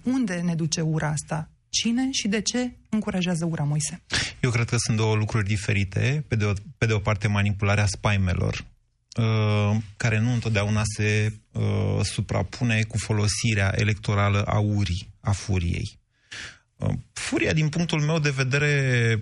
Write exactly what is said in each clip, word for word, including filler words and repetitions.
unde ne duce ura asta? Cine și de ce încurajează ura, Moise? Eu cred că sunt două lucruri diferite. Pe de o, pe de o parte, manipularea spaimelor, uh, care nu întotdeauna se uh, suprapune cu folosirea electorală a urii, a furiei. Uh, furia, din punctul meu de vedere,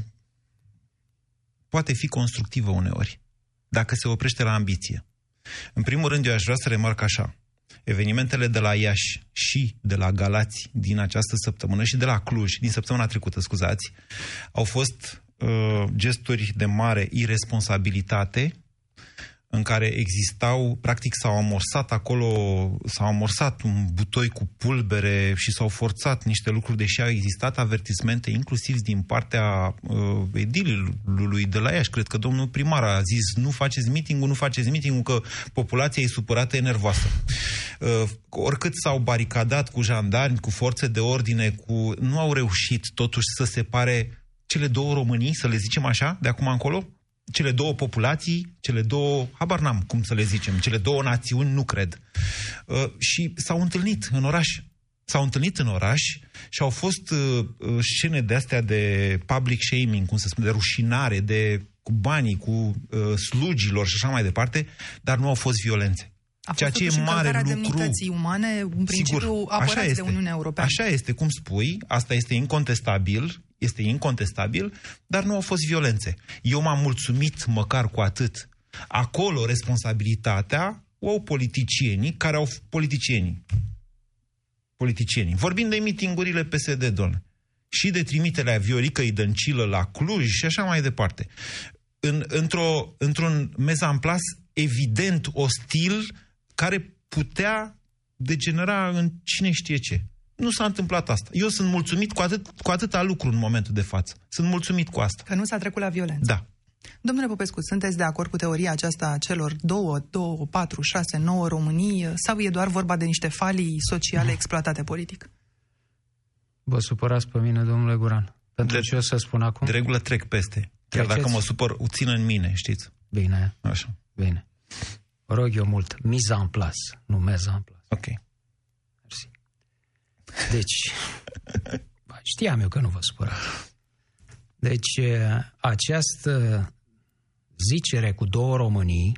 poate fi constructivă uneori, dacă se oprește la ambiție. În primul rând, eu aș vrea să remarc așa. Evenimentele de la Iași și de la Galați din această săptămână și de la Cluj, din săptămâna trecută, scuzați, au fost uh, gesturi de mare irresponsabilitate, în care existau, practic s-au amorsat acolo, s-au amorsat un butoi cu pulbere și s-au forțat niște lucruri, deși au existat avertismente, inclusiv din partea uh, edilului de la Iași. Cred că domnul primar a zis, nu faceți meeting-ul, nu faceți meeting-ul, că populația e supărată, e nervoasă. Uh, oricât s-au baricadat cu jandarmi, cu forțe de ordine, cu... nu au reușit totuși să separe cele două Românii, să le zicem așa, de acum încolo? Cele două populații, cele două, habar n-am cum să le zicem, cele două națiuni, nu cred. Uh, și s-au întâlnit în oraș. S-au întâlnit în oraș și au fost uh, scene de-astea de public shaming, cum să spun, de rușinare, de cu banii, cu uh, slugilor și așa mai departe, dar nu au fost violențe. A fost ceea ce e mare lucru. Demnității umane, un principiu apărat de Uniunea Europeană. Așa este, cum spui, asta este incontestabil, este incontestabil, dar nu au fost violențe. Eu m-am mulțumit măcar cu atât. Acolo responsabilitatea o au politicienii care au politicienii. Politicienii. Vorbim de mitingurile P S D, doamne. Și de trimiterea Vioricăi Dăncilă la Cluj și așa mai departe. În, într-o, într-un mez-en-plas evident ostil care putea degenera în cine știe ce. Nu s-a întâmplat asta. Eu sunt mulțumit cu, atât, cu atâta lucru în momentul de față. Sunt mulțumit cu asta. Că nu s-a trecut la violență. Da. Domnule Popescu, sunteți de acord cu teoria aceasta a celor două, două, patru, șase, nouă Românii sau e doar vorba de niște falii sociale exploatate politic? Vă supărați pe mine, domnule Guran. Pentru de, ce o să spun acum? De regulă trec peste. Chiar dacă mă supăr, o țin în mine, știți? Bine. Așa. Bine. Vă rog eu mult. Mise en place, nu meze en place. Ok. Mersi. Deci, știam eu că nu vă supărați. Deci, această zicere cu două Românii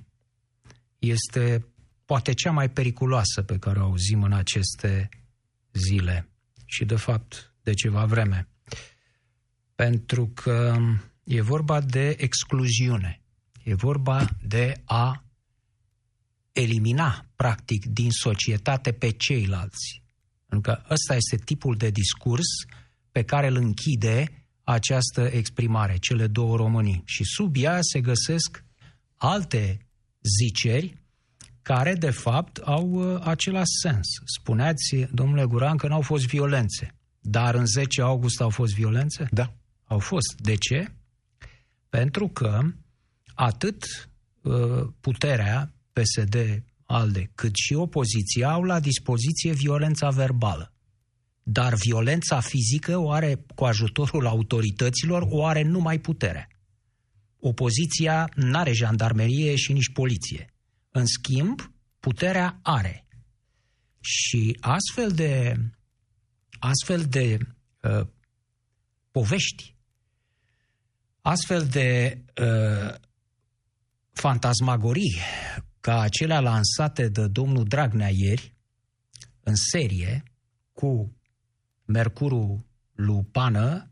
este poate cea mai periculoasă pe care o auzim în aceste zile și, de fapt, de ceva vreme. Pentru că e vorba de excluziune. E vorba de a elimina, practic, din societate pe ceilalți. Pentru că ăsta este tipul de discurs pe care îl închide această exprimare, cele două Românii. Și sub ea se găsesc alte ziceri care, de fapt, au uh, același sens. Spuneați, domnule Guran, că n-au fost violențe. Dar în zece august au fost violențe? Da. Au fost. De ce? Pentru că atât uh, puterea P S D-ALDE, cât și opoziția au la dispoziție violența verbală. Dar violența fizică o are, cu ajutorul autorităților, o are numai puterea. Opoziția n-are jandarmerie și nici poliție. În schimb, puterea are. Și astfel de, astfel de uh, povești, astfel de uh, fantasmagorii ca acelea lansate de domnul Dragnea ieri, în serie, cu mercurul lupană,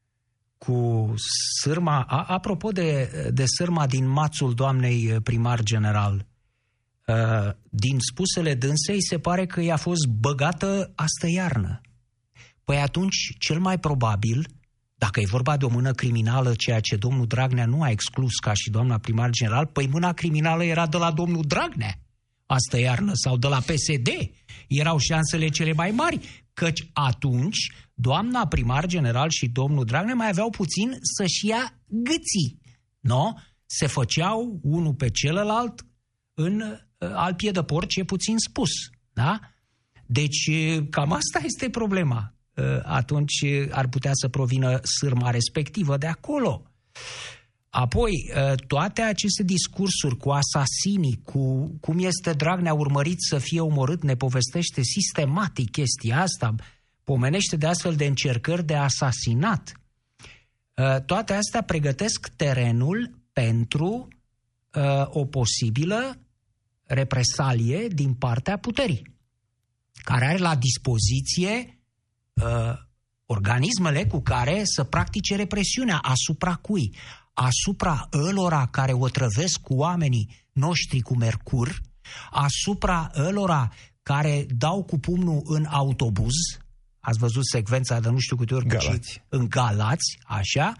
cu sârma, a, apropo de, de sârma din mațul doamnei primar general, uh, din spusele dânsei se pare că i-a fost băgată astă iarnă. Păi atunci, cel mai probabil, dacă e vorba de o mână criminală, ceea ce domnul Dragnea nu a exclus ca și doamna primar general, păi mâna criminală era de la domnul Dragnea astă iarnă sau de la P S D. Erau șansele cele mai mari, căci atunci doamna primar general și domnul Dragnea mai aveau puțin să-și ia gâții. No? Se făceau unul pe celălalt în uh, al pie de porc, e puțin spus. Da? Deci cam asta este problema. Atunci ar putea să provină sârma respectivă de acolo. Apoi, toate aceste discursuri cu asasinii, cu cum este Dragnea urmărit să fie omorât, ne povestește sistematic chestia asta. pomenește de astfel de încercări de asasinat. Toate astea pregătesc terenul pentru o posibilă represalie din partea puterii, care are la dispoziție organismele cu care să practice represiunea. Asupra cui? Asupra ălora care otrăvesc cu oamenii noștri cu mercur, asupra ălora care dau cu pumnul în autobuz, ați văzut secvența de nu știu câte ori, Galați. în Galați, așa,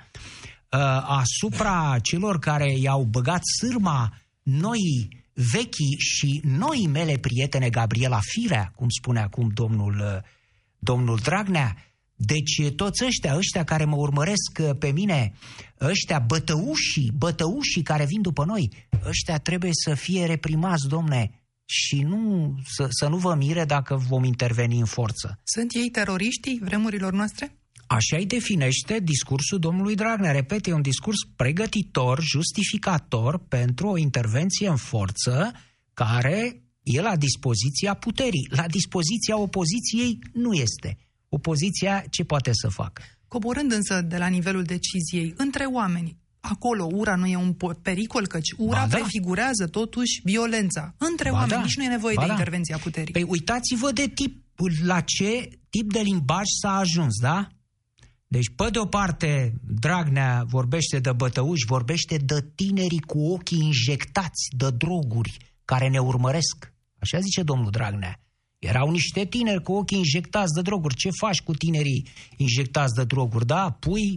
asupra celor care i-au băgat sârma noii, vechii și noii mele prietene Gabriela Firea, cum spune acum domnul, domnul Dragnea. Deci toți ăștia, ăștia care mă urmăresc pe mine, ăștia bătăușii, bătăușii care vin după noi, ăștia trebuie să fie reprimați, domne, și nu, să, să nu vă mire dacă vom interveni în forță. Sunt ei teroriștii vremurilor noastre? Așa îi definește discursul domnului Dragnea. Repet, e un discurs pregătitor, justificator pentru o intervenție în forță care e la dispoziția puterii. La dispoziția opoziției nu este. Opoziția ce poate să facă? Coborând însă de la nivelul deciziei, între oameni, acolo ura nu e un pericol, căci ura ba da. prefigurează totuși violența. Între ba oameni da. nici nu e nevoie ba de da. intervenția puterii. Păi uitați-vă de tip, la ce tip de limbaj s-a ajuns, da? Deci, pe de o parte, Dragnea vorbește de bătăuși, vorbește de tinerii cu ochii injectați de droguri care ne urmăresc. Așa zice domnul Dragnea. Erau niște tineri cu ochii injectați de droguri. Ce faci cu tinerii injectați de droguri, da? Pui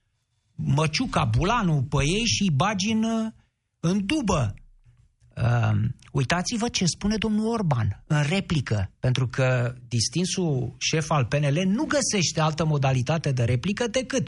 măciuca, bulanul pe ei și îi bagi în, în dubă. Uh, uitați-vă ce spune domnul Orban în replică, pentru că distinsul șef al P N L nu găsește altă modalitate de replică decât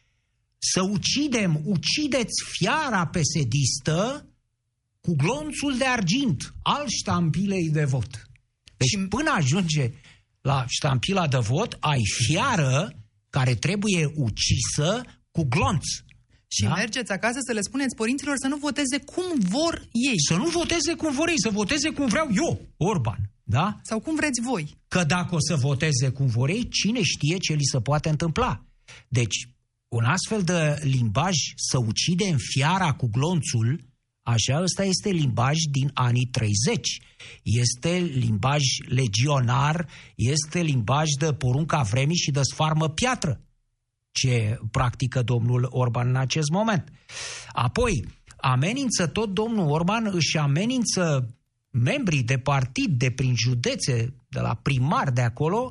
să ucidem, ucideți fiara pesedistă cu glonțul de argint al ștampilei de vot. Deci și până ajunge la ștampila de vot, ai fiară care trebuie ucisă cu glonț. Și da? mergeți acasă să le spuneți părinților să nu voteze cum vor ei. Să nu voteze cum vor ei, să voteze cum vreau eu, Orban. Da? Sau cum vreți voi. Că dacă o să voteze cum vor ei, cine știe ce li se poate întâmpla. Deci, un astfel de limbaj, să ucidem fiara cu glonțul, așa, ăsta este limbaj din anii treizeci. Este limbaj legionar, este limbaj de porunca vremii și de sfarmă piatră, ce practică domnul Orban în acest moment. Apoi, amenință tot domnul Orban, își amenință membrii de partid de prin județe, de la primar de acolo,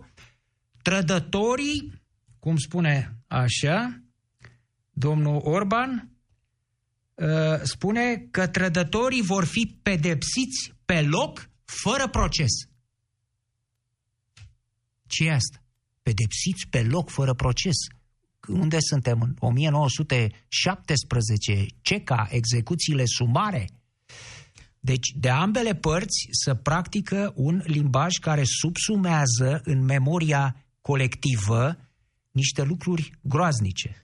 trădătorii, cum spune așa, domnul Orban, spune că trădătorii vor fi pedepsiți pe loc, fără proces. Ce e asta? Pedepsiți pe loc, fără proces. Unde suntem? În o mie nouă sute șaptesprezece, CECA, execuțiile sumare. Deci, de ambele părți se practică un limbaj care subsumează în memoria colectivă niște lucruri groaznice.